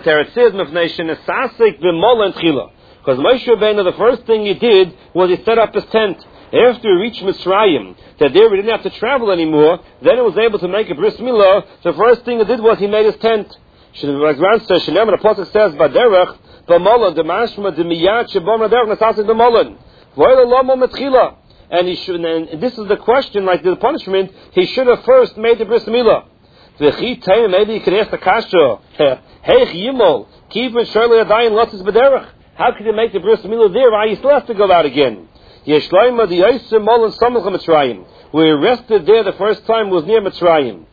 Teretz says, because Moshe Rabbeinu, the first thing he did was he set up his tent. After he reached Mitzrayim, that there he didn't have to travel anymore, then he was able to make a bris milah. The first thing he did was he made his tent. The Pasuk says, Baderech, B'molan, Demashma, Demiyat, Shabom, Baderech, Nasasik, B'molan. V'oyle Lomo Metchila. And he should, and this is the question, like the punishment, he should have first made the bris milah. Maybe he could ask the kasha, Hey Yimol, Kivin Shirley Adayin Lotzis Baderech. How could you make the bris milah there? Why you still have to go out again? We arrested there the first time was near Mitzrayim.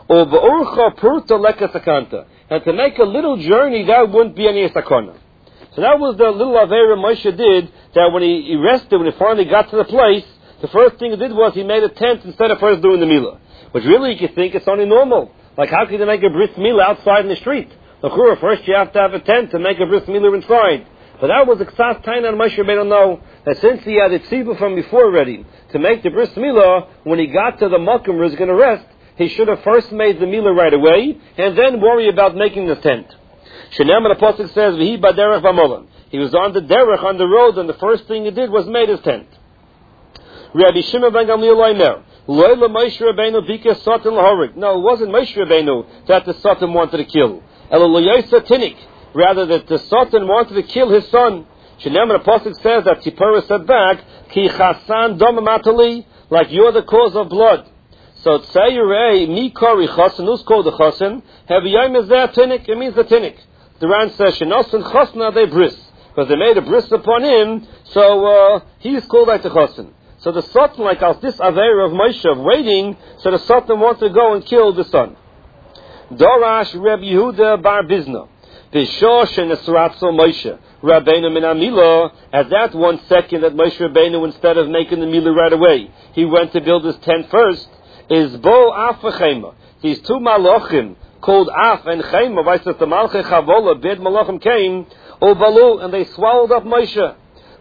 And to make a little journey, that wouldn't be any sakana. So that was the little avera Moshe did, that when he rested, when he finally got to the place, the first thing he did was he made a tent instead of first doing the milah. Which really you could think it's only normal. Like how could you make a bris milah outside in the street? First you have to have a tent to make a bris milah inside. But that was a ksas tain on Moshe Rabbeinu know that since he had a tzibah from before already to make the bris milah, when he got to the makom where he's going to rest, he should have first made the milah right away and then worry about making the tent. Shenem the pasuk says v'hi baderech v'molan. He was on the derech, on the road, and the first thing he did was made his tent. Rabbi Shimon ben Gamliel Omer, Lo Moshe Rabbeinu bika satan lahorig. No, it wasn't Moshe Rabbeinu that the satan wanted to kill. Elo lo yosa tinik. Rather, that the Satan wanted to kill his son. Shenem the Apostle says that Tzipora said back, Ki chasan dom matali, like you're the cause of blood. So Tzayirei, mi kori chasan, who's called the chasan? Haviyayim is there tinik, it means the tinik. The Ran says, Shenosan chasna de bris, because they made a bris upon him, so he's called like the chasan. So the Satan, like this Aveira of Moshe, of waiting, so the Satan wanted to go and kill the son. Dorash Reb Yehuda bar Bizna. Moshe Rabbeinu min Amila, at that 1 second that Moshe Rabbeinu, instead of making the milah right away, he went to build his tent first, is Bo Af v'Chema. These two malachim, called Af and Chema, the Malchei Chavola, bid malachim came, Obalu, and they swallowed up Moshe.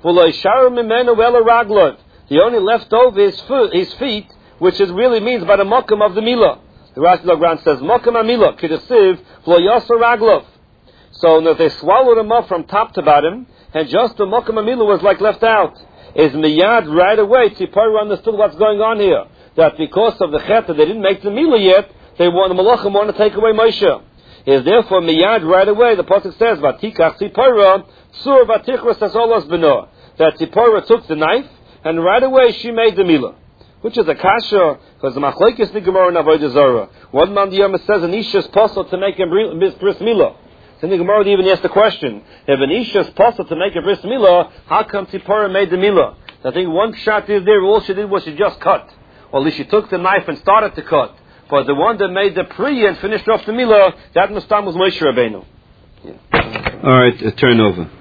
He only left over his feet, which it really means by the makam of the milah. The Rashi Lagran says, Makam Amila, Kidasiv, V'lo Yasa Raglov. So they swallowed him up from top to bottom, and just the Makam Amilu was like left out. Is miyad right away, Tzipora understood what's going on here. That because of the chet, they didn't make the milah yet, the Malachim want to take away Moshe. Is therefore miyad right away, the Pasuk says, Vatikach Tzipora, Tzur Vatichras Tasolas Beno. That Tzipora took the knife, and right away she made the milah. Which is a kasha, because the Machlekes the Gemara and Avodah Zarah. One man the Yom says an isha is possible to make a bris milah. Then the Gemara even asked the question, if an isha is possible to make a bris milah, how come Tzipora made the milah? I think one shot is there, all she did was she just cut. Or at least she took the knife and started to cut. But the one that made the pri and finished off the milah, that Mustam was Moshe Rabbeinu. Yeah. All right, turn over.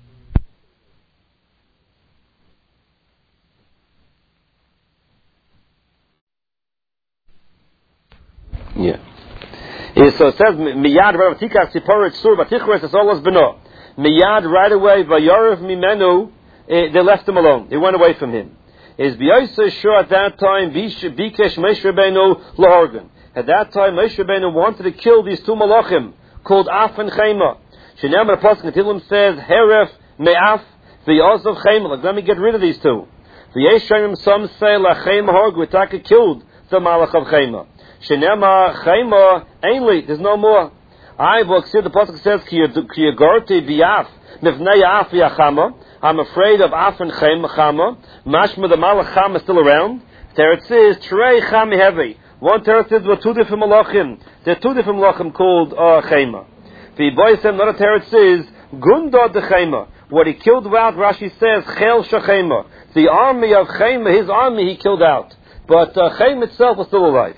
Yeah. So it says, Miyad Ravatikach Tzipora Tzur Vatichres Tasolas Beno. Miyad right away, Vayorev Mimenu, they left him alone. They went away from him. Is B'yosa sure at that time, Bikesh Moshe Rabbeinu Lahorgan. At that time, Moshe Rabbeinu wanted to kill these two malachim, called Af and Chema. Shenem the Apostle Tillim says, Heref Me'af, V'yozov Chema. Like, let me get rid of these two. V'yeshayim, some say, Lachem Horg, Vitaka killed the malach of Chema. Shenema Chema ainly, there's no more. I will see the Pasuk says Kiyagorti Biaf Mivnei Af Yachama. I'm afraid of Af and Chama. Mashma the Malach Chama is still around. Teretz is Trei Chami Heavy. One Teretz is with two different malachim. There are two different malachim called Chema. The boy said another Teretz is Gundod the Chema. What he killed out, Rashi says Chel Shachema. The army of Chema, his army he killed out. But Chema itself was still alive.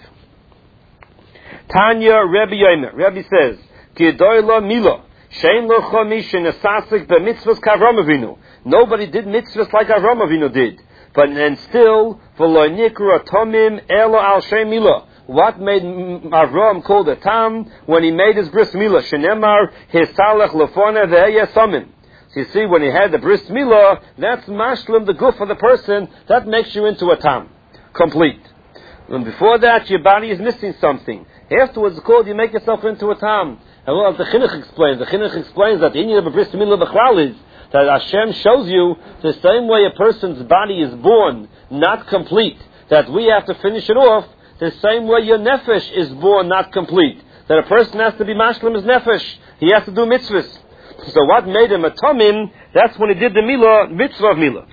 Tanya Rebbe Yomer. Rebbe says, Kidoyla Mila, Shein Lo Chomishin Esasik B'mitzvahs K'Avram Avinu. Nobody did mitzvahs like Avram Avinu did. But then still, V'lo Nikra Tomim Elo Al Shem Mila. What made Avram called a Tam when he made his bris milah? Shenemar Hisalech Lefona Ve'eyeh Samim. So you see, when he had the bris milah, that's mashlim, the guf of the person, that makes you into a Tam. Complete. And before that, your body is missing something. Afterwards, it's called you make yourself into a Tam. And well, the Chinuch explains that the Inyan of a Bris Milah B'chlal is that Hashem shows you the same way a person's body is born not complete, that we have to finish it off, the same way your nefesh is born not complete, that a person has to be mashlim his nefesh, he has to do mitzvahs. So what made him a tamim? That's when he did the milah, mitzvah of milah.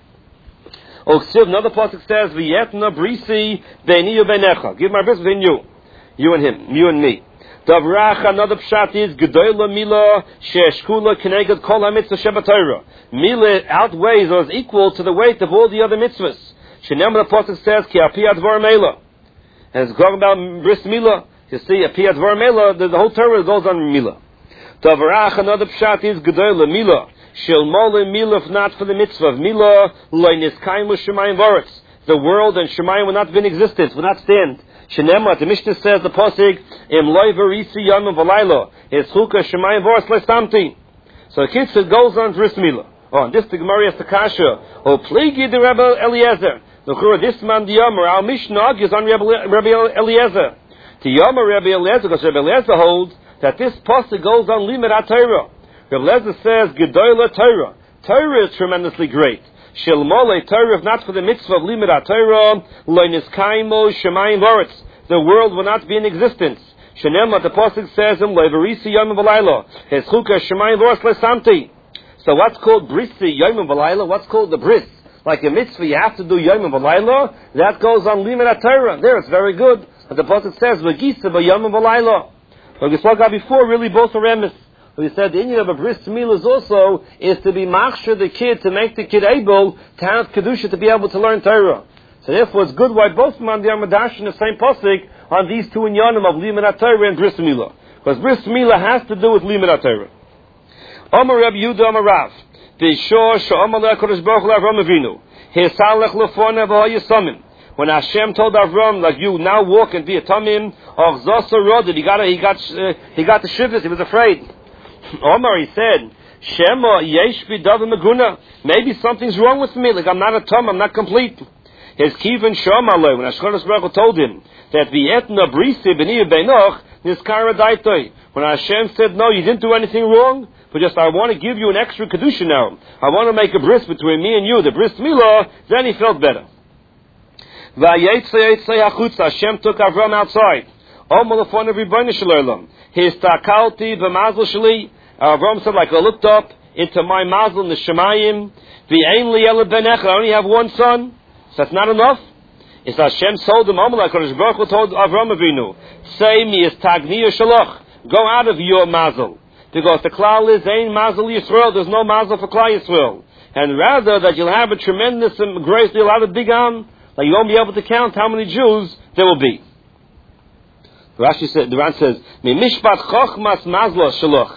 Another pasuk says, "V'yetna brisi beini u'beinecha." Give my bris between you and him, you and me. Davrach, another pshat is gedola milah she'eshkula keneged kol hamitzvah shebatayra. Milah outweighs or is equal to the weight of all the other mitzvahs. Shenemar the pasuk says, "Ki api advar meila," and it's talking about bris milah. You see, api advar meila, the whole Torah goes on milah. Davrach, another pshat is gedola milah shel mole milah, if not for the mitzvah of milah, loy niskaimu shemayim v'aretz. The world and shemayim will not be in existence, will not stand. Shenemar, the Mishnah says the pasuk, "Im loy v'risi yom v'laylo, es chuka shemayim v'aretz le'samti." So the Kitzur goes on bris milah. Oh, and this the Gemara has the kasha. Oh, pligi the Rebbe Eliezer. L'chura this man the Yomer, our Mishnah is on Rebbe Eliezer. The Yomer Rebbe Eliezer, because Rebbe Eliezer holds that this pasuk goes on limit HaTorah. Rebbe Eliezer says, Gedola Torah. Torah is tremendously great. Shel mole Torah, if not for the mitzvah of limit HaTorah, lo niskaimu shemayim v'aretz. The world will not be in existence. Shenemar, the pasuk says, Im lo v'risi yom v'laylo, es chuka shemayim v'aretz le'samti. So what's called brisi yom v'laylo? What's called the bris? Like a mitzvah, you have to do yom v'laylo. That goes on limit HaTorah. There, it's very good. But the pasuk says, v'gisa b'yom v'laylo. But we spoke about before, really both are emes. We said the Inyan of a bris milah also is to be machshir the kid, to make the kid able to have kedusha, to be able to learn Torah. So therefore, it's good why both man the Amadash in the same pasuk on these two inyanim of limit HaTorah and bris milah, because bris milah has to do with limit HaTorah. Amar Rabbi Yehuda Amar Rav, B'shor she'amar le'Hakadosh Baruch Hu Avram Avinu, Hisalech lefoneh v'hayasamim. When Hashem told Avram, like, you now walk and be a tamim, of Zosa Rodid, he got the shivers, he was afraid. Omar, he said, Shema yesh b'davar meguna. Maybe something's wrong with me, like I'm not a tam, I'm not complete. His kivan shomalei, when Hakadosh Baruch Hu told him that v'yetna brisi b'ni beinoch niskara daitoi. When Hashem said, no, you didn't do anything wrong, but just I want to give you an extra kedusha now. I want to make a bris between me and you, the bris milah. Then he felt better. Hashem took Avram outside. His takalti v'mazel sheli. Avram said, like I looked up into my mazel in the Shemayim. V'ein li ela benecha. I only have one son. So that's not enough. It's Hashem told him, like Baruch Hu told Avram Avinu, say me is tagniya shalach. Go out of your mazel. Because the klal is ein mazel Yisrael. There's no mazel for klal Yisrael. And rather that you'll have a tremendous and great deal, have a big am. Like you won't be able to count how many Jews there will be. Rashi said, the Ran says, "Mi mishpat chochmas mazlo shaloch."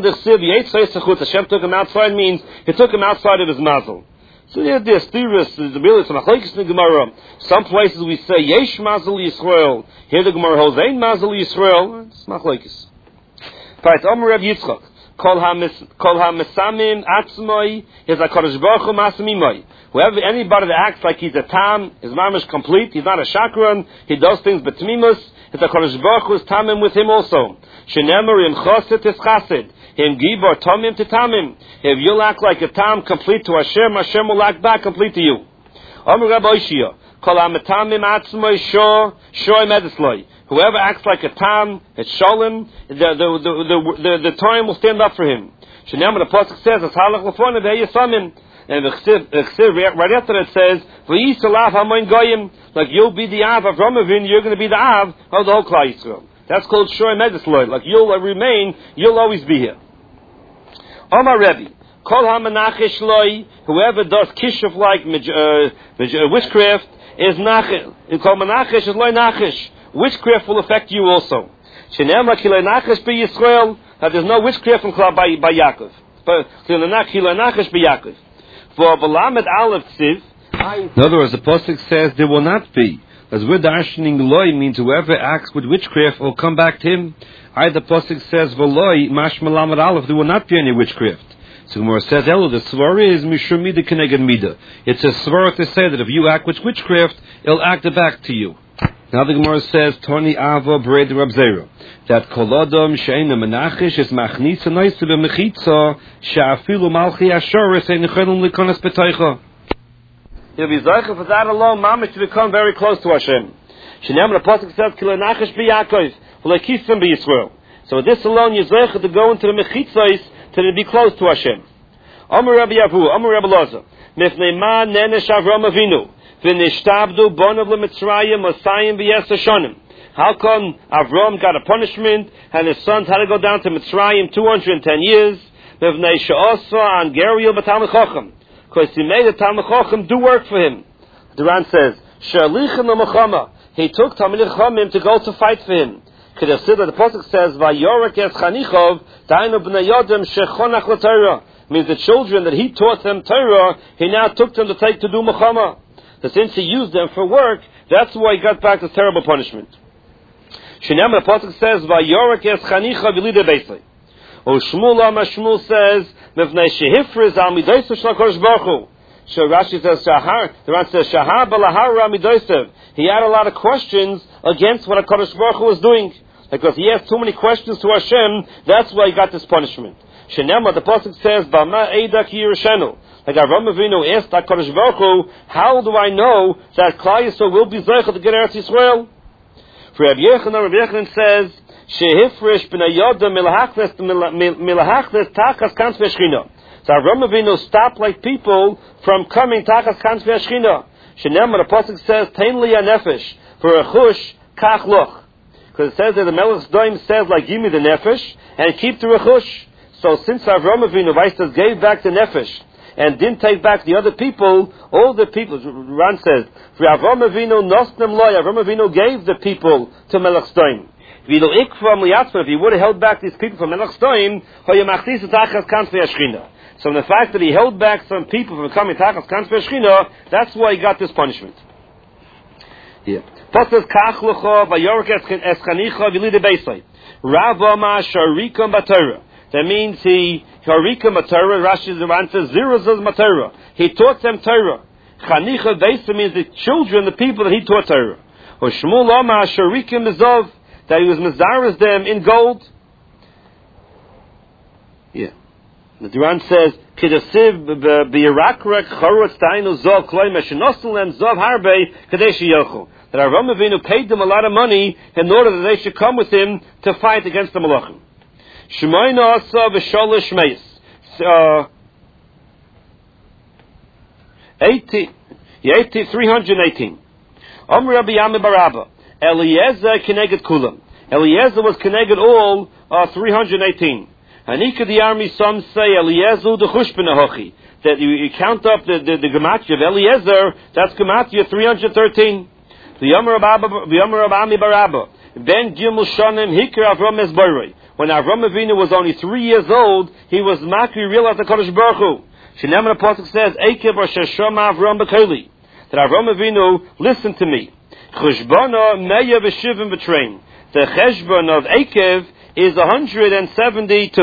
Hashem took him outside means he took him outside of his mazel. So there's theorists, there's really some machlokes in the Gemara. Some places we say yesh mazel Yisrael. Here the Gemara holds ein mazel Yisrael. It's machlokes. Right, Omer Reb Yitzchak. Kol ha-mesamim atzmoi is HaKadosh Baruch Hu masamimoi. Whoever, anybody that acts like he's a tam, his mamish complete, he's not a shakran, he does things betmimus, it's HaKadosh Baruch Hu is tamim with him also. Shenemer im choset is chasid, him gibor tamim to tamim. If you'll act like a tam complete to Hashem, Hashem will act back complete to you. Omer Rabbi Oshia. Kol ha-metamim atzmoi shor medesloi. Whoever acts like a tam, it's sholem, the time will stand up for him. Shenem, the pasuk says, "As halach lefone v'heyasamim," and the chsiv right after that says, "V'yisalav hamoin goyim," like you'll be the av of Avram Avinu, you're going to be the av of the whole Klal Yisrael. That's called shor medesloi. Like you'll remain, you'll always be here. Omar Rebbe, kol ha-menachish loi, whoever does kishuv like witchcraft is nachil. Kol menachish is loi nachish. Witchcraft will affect you also. Shenem kilei nachish be Yisrael. That there's no witchcraft from by Yaakov. Kilei nachish be Yaakov. For Balamed Aleph Tziv. In other words, the pasuk says there will not be. As we're darshaning loy means whoever acts with witchcraft will come back to him. The pasuk says v'loy mash Malamed Aleph. There will not be any witchcraft. So Gemara says, "Elo, the svara is mishum mida keneged mida." It's a svara to say that if you act with witchcraft, it'll act back to you. Now the Gemara says, Toni Ava Bred Rab Zera, that Kolodom Sheina Menachish is Machnitza Noise B'Mechitza Sha'afilu Malchi Ashoris Ein Nechelum Likonas B'Teicha. He'll be Zeicha for that alone, Mamish, to become very close to Hashem. Shenam the Pasuk says, Kilo Nachish B'Yakov, V'Lekisim B'Yisrael. So with this alone, you're Zeicha to go into the Mechitzos to be close to Hashem. Amar Rabbi Yavu, Amar Rabbi Loza, Mifnei Ma Nenesh Avram Avinu. How come Avram got a punishment and his sons had to go down to Mitzrayim 210 years? Because he made the Talmid Chacham do work for him. The Ran says, he took Talmid Chachamim to go to fight for him. The Pasuk says, means the children that he taught them Torah, he now took them to take to do Mechama. So since he used them for work, that's why he got back this terrible punishment. Shinam the Pasuk says, "Vayorak es chanicha v'lida beisay." O Shmuel Shmuel says, "Mevnei shehifriz al midosav shel Hakadosh Baruch Hu." So Rashi says, "Shahar." The Ran says, "Shahar balahar midosav." He had a lot of questions against what Hakadosh Baruch Hu was doing, because he asked too many questions to Hashem. That's why he got this punishment. Shinam the Pasuk says, "Bama eidak yirshenu." Like Avram Avinu asked HaKadosh Baruch Hu, how do I know that Klal Yisrael will be zeicha to get Eretz Yisrael? For Rabbi Yechanan says, Shehifresh b'nei Yoda milahachnes tachas kanz v'shchina. So Avram Avinu stopped like people from coming tachas kanz v'shchina. Shenem, the Pasuk says, Tein li nefesh for a chush kach loch. Because it says that the Melech Sdoim says, like, give me the nefesh and keep the rechush. So since Avram Avinu gave back the nefesh and didn't take back the other people, all the people, Ran says, Avram Avinu nosnem loy, Avram Avinu gave the people to Melech Sdoim. If he would have held back these people from Melech Sdoim, so the fact that he held back some people from coming Tachas Kanz V'Shchina, that's why he got this punishment. Yeah. Pasuk Kach L'cho Vayorek Eschanicha V'Lida Beisai. Rav Oma Sharikam B'Torah. That means he Sharikam B'Torah. Rashi Zeran says Ziruzaz B'Torah. He taught them Torah. Chanicha Beisai means the children, the people that he taught Torah. Or Shmuel Oma Sharikim Mizov, that he was Mizaris them in gold. Yeah. The Duran says, "Kedasiv b'Yirakrek Charutz Tainu Zov Kloy Meshinosulem Zov Harbe Kadesh Yochu." That Avram Avinu paid them a lot of money in order that they should come with him to fight against the Malachim. Shemayna Asa v'Sholish Meis. 318. Rabbi Yami Barabba. Eliezer Keneged Kulam. Eliezer was Keneged all 318. Anika the army, some say Eliezer the Chushbinahochi. That you count up the Gematria of Eliezer, that's Gematria 313. The Yomer Abami Barabba. Ben Gimel Shonim Hikr Avram Esbaroi. When Avram Avinu was only 3 years old, he was Makri realized the Kodesh Baruch Hu. Shinem the Pasuk says, Ekev Sheshoma Avram Bekeli. That Avram Avinu listened to me. Chushbana Meya V'Shivim B'Train. The Cheshbon of Ekev is 172.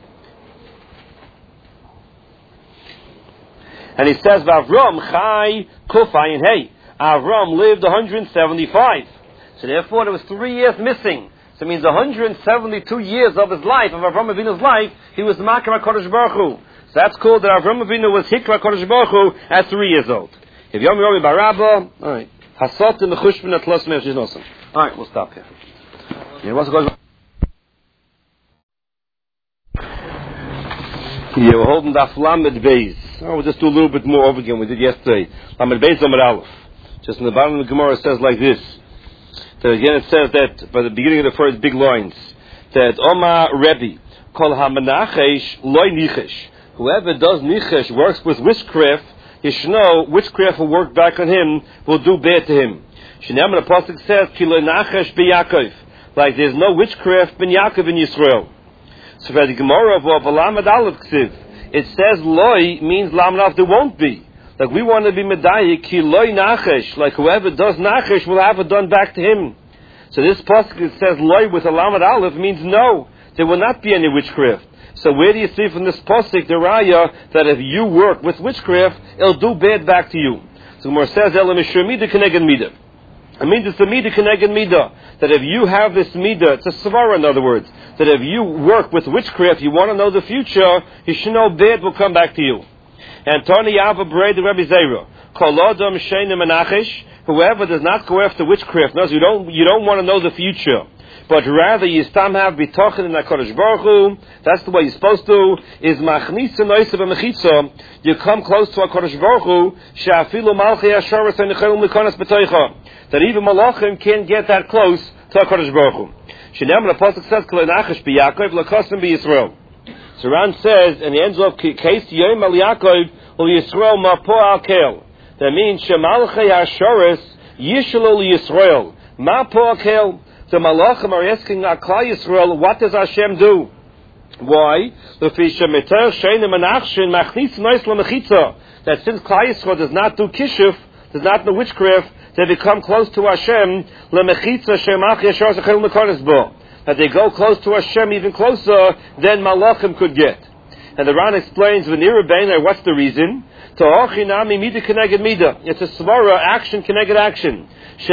And he says, Avram Chai Kufayin Hey. Avram lived 175. So therefore there was 3 years missing. So it means 172 years of his life, of Avram Avinu's life, he was Makar HaKadosh Baruch Hu. So that's called that Avram Avinu was Hikra HaKadosh Baruch Hu at 3 years old. If Yom Yomi Barabba, alright. Hasot in the Chushbin at Los Meir Shiznosim. Alright, we'll stop here. Yeah, what's going on? Yeah, we're holding Daf Lamed Beis. Oh, we'll just do a little bit more over again we did yesterday. Lamed Beis Amar Aleph. Just in the bottom of the Gemara it says like this. That again it says that by the beginning of the first big lines that Oma Rebbe Kol HaMenachesh Loi Nichesh. Whoever does Nichesh works with witchcraft, you should know witchcraft will work back on him, will do bad to him. Shinam the Pasuk says Ki Loi Nachesh B'Yakov. Like there's no witchcraft ben Yaakov in Yisrael. So for the Gemara of Lamed Aleph Ksiv, it says Loi means Lamed Aleph there won't be. Like we want to be Medayik, Ki Loi Nachesh, like whoever does Nachesh will have it done back to him. So this pasuk that says Loi with a Lamed Aleph means no, there will not be any witchcraft. So where do you see from this pasuk the raya that if you work with witchcraft, it'll do bad back to you? So Gemara says Elam Mishra Mida Keneged Mida. It means it's a midah keneged midah. That if you have this midah, it's a svara in other words, that if you work with witchcraft, you want to know the future, you should know bad will come back to you. And Tony Abba Bray the Rebbe Zera, Kol Adam Sheina Menachish, whoever does not go after witchcraft, knows you don't want to know the future, but rather you stam have bitochen in HaKadosh Baruch Hu, that's the way you're supposed to, is machnisa noisa b'mechitza, you come close to HaKadosh Baruch Hu, she'afilu malchei asharas ha'nechelum likonas b'toicha, that even malachim can't get that close to HaKadosh Baruch Hu. Shenem, the Apostle says, Kol Nachash b'Yakov, l'kosim b'Yisrael. So Ran says, and he ends off, Case Yom al Yaakov, ul Yisrael mapo al kel. That means, shemalchei asharas, yishalo Yisrael, mapo al kel. The Malachim are asking Klal Yisrael, what does Hashem do? Why? That since Klal Yisrael does not do kishuf, does not do witchcraft, they become close to Hashem. That they go close to Hashem even closer than Malachim could get. And the Ran explains, what's the reason? It's a svara, action connected action.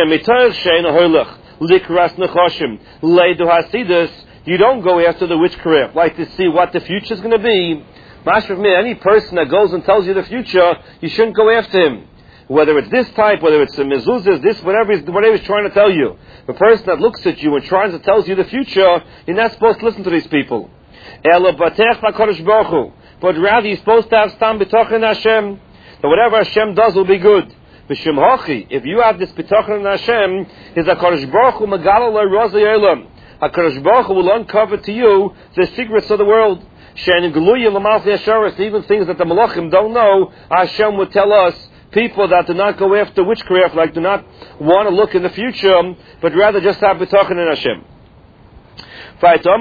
Likras nechashim, leidu hasidus. You don't go after the witchcraft, like to see what the future is going to be. Mashmav me, any person that goes and tells you the future, you shouldn't go after him. Whether it's this type, whether it's a mezuzah, this, whatever he's trying to tell you. The person that looks at you and tries to tell you the future, you're not supposed to listen to these people. But rather, you're supposed to have stam b'tochen Hashem. That whatever Hashem does will be good. If you have this bitachon in Hashem, is HaKadosh Baruch Hu megala le'roz ha'olam. HaKadosh Baruch Hu will uncover to you the secrets of the world. She'en geluyim l'malchei asharas, even things that the malachim don't know, Hashem would tell us. People that do not go after witchcraft, like do not want to look in the future, but rather just have bitachon in Hashem. What was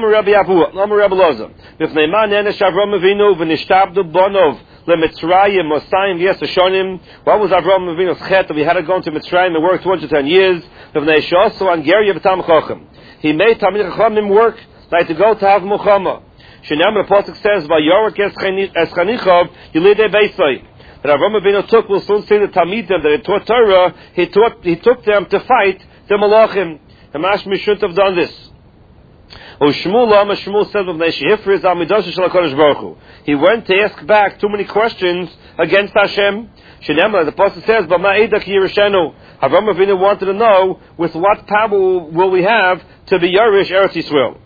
Avraham Avinu's chet? We had to go into Mitzrayim and work 210 years. He made Talmidei Chachamim work like to go to have Muhammad. The Apostle says, that Avraham Avinu took, we'll soon see the Talmidim that he taught Torah, he took them to fight the Malachim. And Mashmi shouldn't have done this. Shmuel said, he went to ask back too many questions against Hashem. The Apostle says, Avraham Avinu wanted to know, with what power will we have to be Yerush Eretz Yisrael?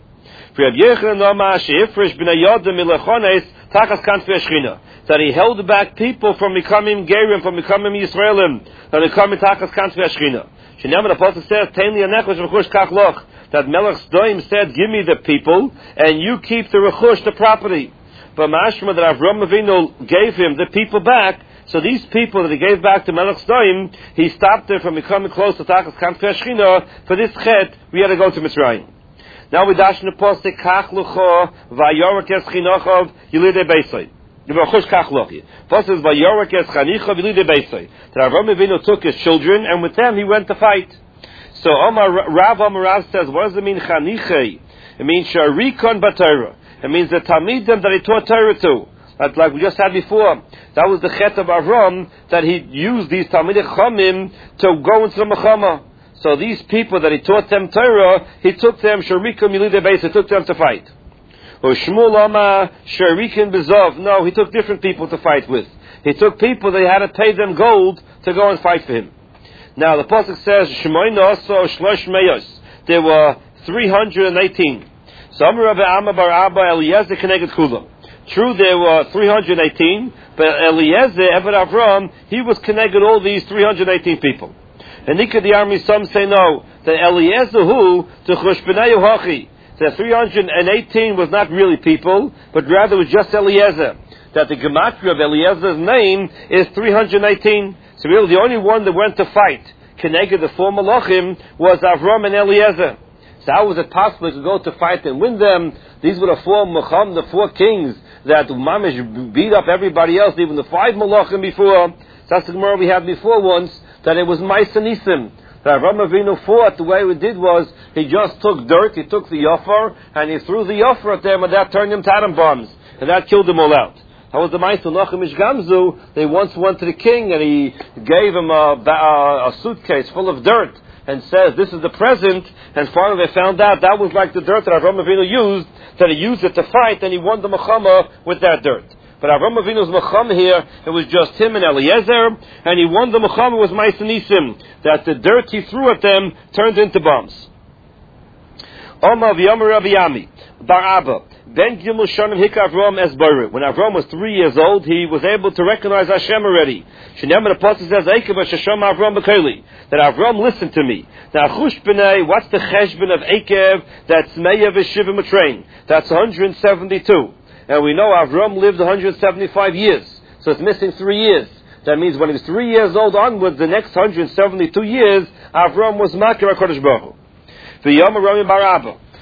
That he held back people from becoming Gerim, from becoming Yisraelim, from becoming Tachas Kanfei Ashchina. The Apostle says, that Melech Sdoim said, give me the people, and you keep the rechush, the property. But Mashma, that Avraham Avinu gave him the people back, so these people that he gave back to Melech Sdoim, he stopped them from becoming close to Tachas Kanfei Ashchina. For this chet, we had to go to Mitzrayim. Now we dash in the post, Kach Lucho, Vayorek Eschinochov, Yilidei Beisai. The Baruch Kach Lochi. First is Vayorek Eschanichov, Yilidei Beisai. That Avraham Avinu took his children, and with them he went to fight. So Rav says, what does it mean, Chanichei? It means Sharikon B'Torah. It means the Talmidim that he taught Torah to. Like we just had before. That was the chet of Avram, that he used these Talmidei Chachamim to go into the Mechama. So these people that he taught them Torah, he took them, Sharikon Yilidei Beis, he took them to fight. Or Shmuel Ama, Sharikin Bezov. No, he took different people to fight with. He took people that he had to pay them gold to go and fight for him. Now the pasuk says, there were 318. So Rabbi Amma bar Abba Eliezer connected Kula. True, there were 318, but Eliezer, Eved Avram, he was connected all these 318 people. And Nikah the army, some say no, that Eliezer who to Chushbenayu Hachi, that 318 was not really people, but rather was just Eliezer. That the gematria of Eliezer's name is 318. So really the only one that went to fight, Keneged the four Malachim, was Avram and Eliezer. So how was it possible to go to fight and win them? These were the four Macham, the four kings that Mamish beat up everybody else, even the five Malachim before. So that's the Gemara we had before once, that it was Maisa Nisim. That Avraham Avinu fought, the way he did was, he just took dirt, he took the Yofar, and he threw the Yofar at them, and that turned them to atom bombs. And that killed them all out. That was the Maisa Nachum Ish Gamzu. They once went to the king, and he gave him a suitcase full of dirt. and says, this is the present, and finally they found out that was like the dirt that Avram Avinu used, that he used it to fight, and he won the Mechama with that dirt. But Avram Avinu's Mechama here, it was just him and Eliezer, and he won the Mechama with Ma'aseh Nisim, that the dirt he threw at them turned into bombs. Omar v'yomer Rabbi Yami, Bar Abba, Ben Gimel Shonim Hika Avram Esbaru. When Avram was 3 years old, he was able to recognize Hashem already. Shnei the Apostle says, Eikev Shasham Avram B'Keli, that Avram listened to me. Now, Chush B'nei, what's the cheshbon of Eikev? That's Meya V'Shivim Matrain. That's 172. And we know Avram lived 175 years. So it's missing 3 years. That means when he was 3 years old onwards, the next 172 years, Avram was Makir HaKadosh Baruch Hu. V'yom Rami Bar Abba.